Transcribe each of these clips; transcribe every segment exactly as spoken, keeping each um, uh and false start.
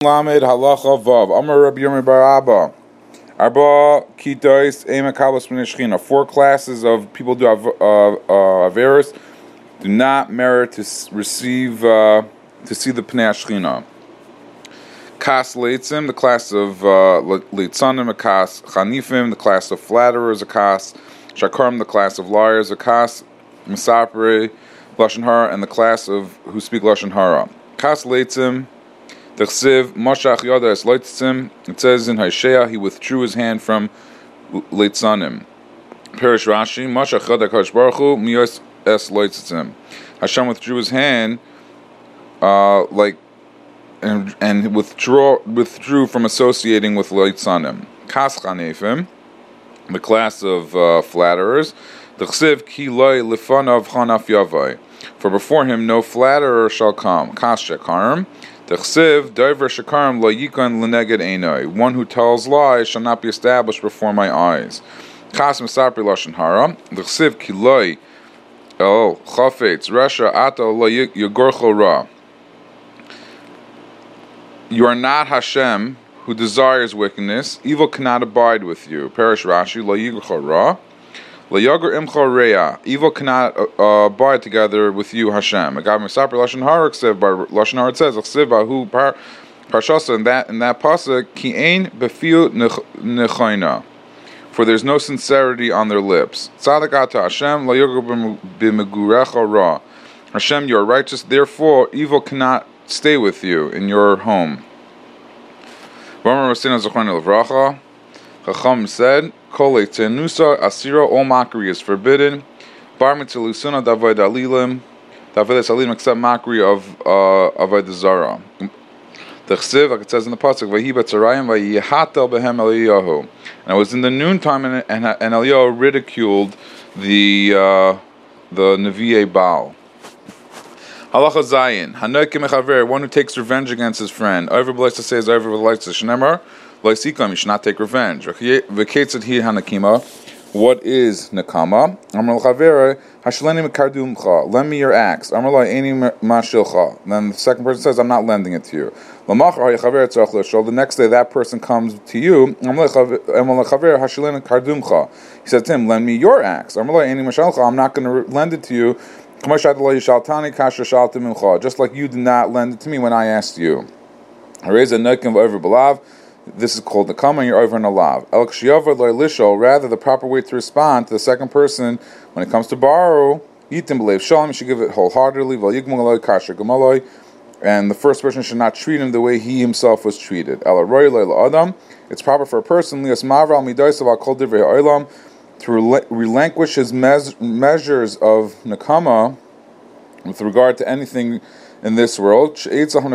Lamed halacha vav. Amar Rabbi Yirmiyah bar Abba. Arba kitois emakabos min shechina. Four classes of people do have uh, uh, averis do not merit to receive uh, to see the pnei shechina. Kas leitzim, the class of uh, leitzanim, a kas chanifim, the class of flatterers, a kas shakarim, the class of liars, a kas misapre lashon hara, and the class of who speak lashon hara. Kas leitzim. The chsiv mashach yada es leitzim. It says in Hosea, he withdrew his hand from leitzanim. Perish Rashi mashach yada kadosh baruch hu miyos es leitzim. Hashem withdrew his hand, uh, like and and withdraw withdrew from associating with leitzanim. Kas chanefim, the class of uh, flatterers. The chsiv ki loy lifanav chanaf yavai. For before him no flatterer shall come. Kas shekarim. The chsiv dover shekarim lo yikon leneged einai. One who tells lies shall not be established before my eyes. Kas misapri lashon hara. The chsiv ki loy el chafetz resha ata lo yigorcho ra. You are not Hashem who desires wickedness. Evil cannot abide with you. Perish Rashi lo yigorcho ra. Evil cannot uh, abide together with you, Hashem. Agav Misapri Lashon Hara Ksiv by Lashon Hara it says Ksiv Bahu Parshasa in that in that pasuk Ki Ein Befiu Nechayna, for there's no sincerity on their lips. Tzadik Ata Hashem Lo Yoger B'Megurecha Ra. Hashem, you are righteous, therefore evil cannot stay with you in your home. V'amar Rasina Zechron Levracha. Chacham said, Kol tenusa asira, all mockery is forbidden. Bar mitzilusuna davay dalilim, davay dalilim, except mockery of uh, avodah zara. The chsiv, like it says in the pasuk, Vahi batzarayim vayihatel behem Eliyahu. And it was in the noontime, and and, and Eliyahu ridiculed the uh, the Nevi'e Baal. Halacha Zayin, Hanoikim mechaver, one who takes revenge against his friend. Over likes to say is over likes to shnemar. You should not take revenge. What is nakama? Lend me your axe. Then the second person says, I'm not lending it to you. The next day that person comes to you. He says to him, lend me your axe. I'm not going to lend it to you. Just like you did not lend it to me when I asked you. This is called the kama, you're over in a lav. El kshiyover lo lisho, rather the proper way to respond to the second person when it comes to borrow, yitim b'leiv shalom, you should give it wholeheartedly, vel yigmul aloi kasher gamaloi, and the first person should not treat him the way he himself was treated. El aroi lo adam, it's proper for a person lias mavral midosav al kol divrei ha'olam, to rel- relinquish his mes- measures of nakama with regard to anything in this world, because the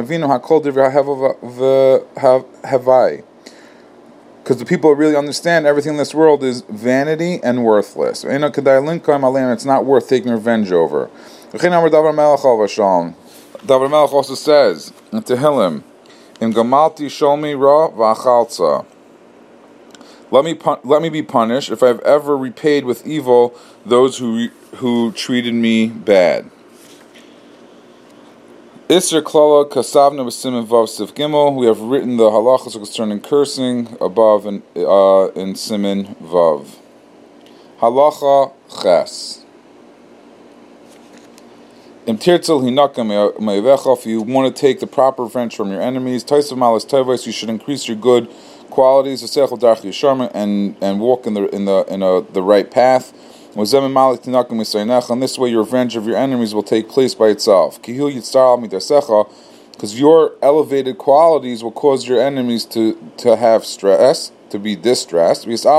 people really understand everything in this world is vanity and worthless. It's not worth taking revenge over. David Melech also says in Tehillim, "Im gamalti sholmi ra v'achalza." Let me pun- let me be punished if I've ever repaid with evil those who re- who treated me bad. Isser Klala Kasavna B'Simen Vav Sif Gimel. We have written the halachas concerning cursing above in, uh, in Simen Vav. Halacha Ches. Im Tirtzel Hinaka Me'evecha. If you want to take the proper revenge from your enemies, Taisav Malas Tevos, you should increase your good qualities, Asechel Darch Yisharma, and and walk in the in the in a, the right path. And this way your revenge of your enemies will take place by itself. Because your elevated qualities will cause your enemies to, to have stress, to be distressed. And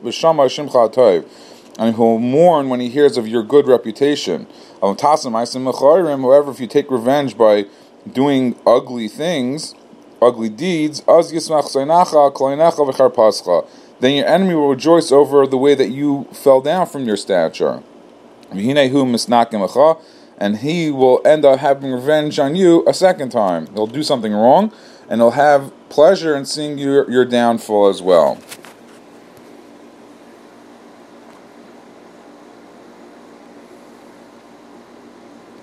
he will mourn when he hears of your good reputation. However, if you take revenge by doing ugly things, ugly deeds, then your enemy will rejoice over the way that you fell down from your stature. And he will end up having revenge on you a second time. He'll do something wrong, and he'll have pleasure in seeing your, your downfall as well.